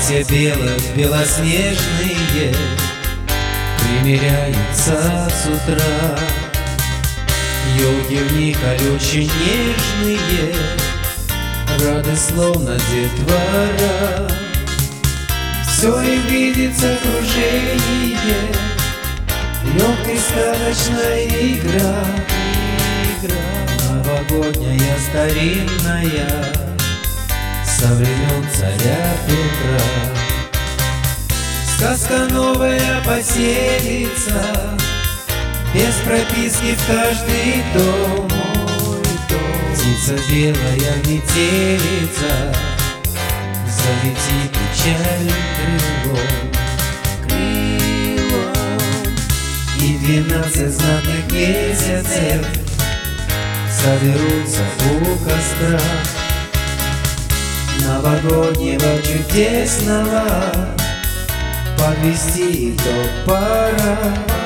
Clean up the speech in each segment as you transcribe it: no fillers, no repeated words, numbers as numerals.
Платья белых белоснежные примеряются с утра. Ёлки в них очень нежные, рады словно детвора. Все им видится кружение, легкая сказочная игра. Новогодняя старинная, со времен царя Петра. Сказка новая поселится, без прописки в каждый дом. Птица белая метелица, залети печаль крылом. И 12 знатных месяцев соберутся у костра новогоднего чудесного, подвести их до пора.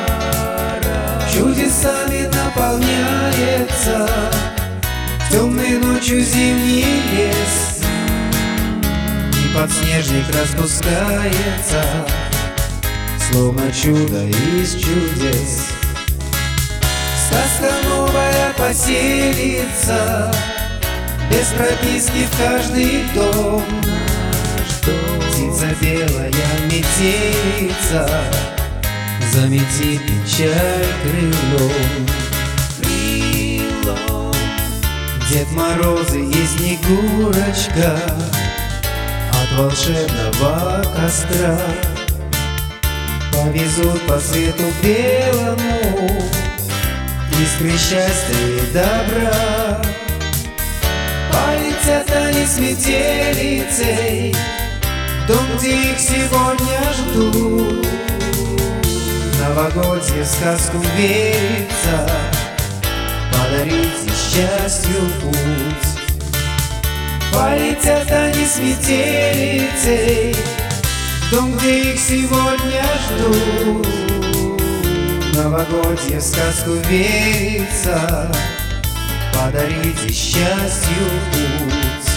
Чудесами наполняется темной ночью зимний лес, и подснежник распускается, словно чудо из чудес. Сказка новая поселится, без прописки в каждый дом. Птица белая метелица, замети печаль крылом. Дед Мороз и Снегурочка от волшебного костра повезут по свету белому искры счастья и добра. Полетят они с метелицей в дом, где их сегодня ждут. Новогодье в сказку верится, подарите счастью путь. Полетят они с метелицей в дом, где их сегодня ждут. Новогодье в сказку верится, подарите счастью путь.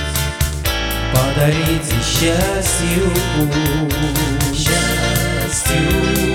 Подарите счастью путь. Счастью